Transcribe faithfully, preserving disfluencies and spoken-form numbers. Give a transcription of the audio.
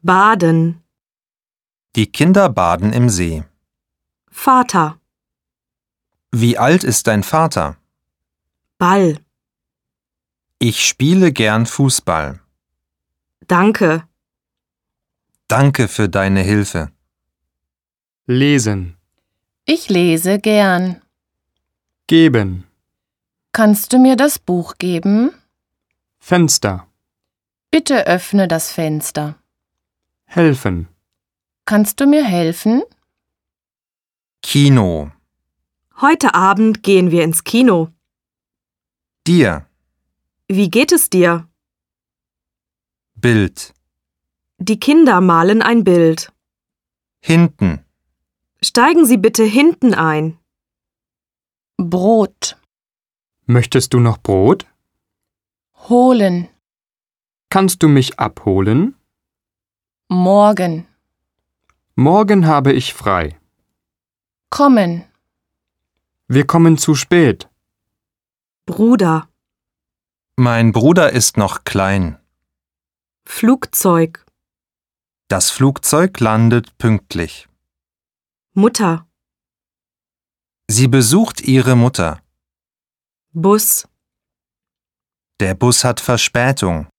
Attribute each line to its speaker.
Speaker 1: Baden.
Speaker 2: Die Kinder baden im See.
Speaker 1: Vater.
Speaker 2: Wie alt ist dein Vater?
Speaker 1: Ball.
Speaker 2: Ich spiele gern Fußball.
Speaker 1: Danke.
Speaker 2: Danke für deine Hilfe.
Speaker 3: Lesen.
Speaker 4: Ich lese gern.
Speaker 3: Geben.
Speaker 4: Kannst du mir das Buch geben?
Speaker 3: Fenster.
Speaker 4: Bitte öffne das Fenster.
Speaker 3: Helfen.
Speaker 4: Kannst du mir helfen?
Speaker 2: Kino.
Speaker 1: Heute Abend gehen wir ins Kino.
Speaker 2: Dir.
Speaker 1: Wie geht es dir?
Speaker 2: Bild.
Speaker 1: Die Kinder malen ein Bild.
Speaker 2: Hinten.
Speaker 1: Steigen Sie bitte hinten ein.
Speaker 4: Brot.
Speaker 3: Möchtest du noch Brot?
Speaker 4: Holen.
Speaker 3: Kannst du mich abholen?
Speaker 4: Morgen.
Speaker 3: Morgen habe ich frei.
Speaker 4: Kommen.
Speaker 3: Wir kommen zu spät.
Speaker 1: Bruder.
Speaker 2: Mein Bruder ist noch klein.
Speaker 1: Flugzeug.
Speaker 2: Das Flugzeug landet pünktlich.
Speaker 1: Mutter.
Speaker 2: Sie besucht ihre Mutter.
Speaker 1: Bus.
Speaker 2: Der Bus hat Verspätung.